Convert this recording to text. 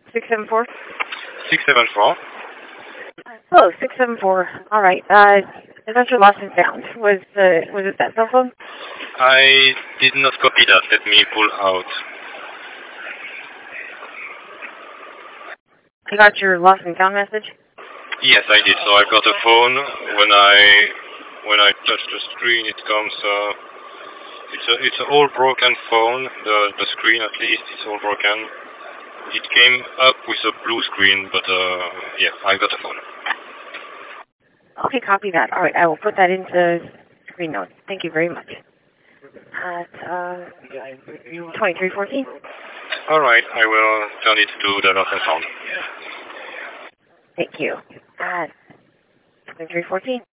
674? 674. Oh, 674. All right. Adventure Lost and Found. Was it that cell phone? I did not copy that. Let me pull out. You got your Lost and Found message? Yes, I did. So I got a phone. When I touch the screen, it comes. It's an all broken phone. The screen, at least, it's all broken. It came up with a blue screen, but yeah, I got a phone. Okay, copy that. All right, I will put that into screen notes. Thank you very much. At 2314. All right, I will turn it to the Lost and Found. Thank you. At 2314.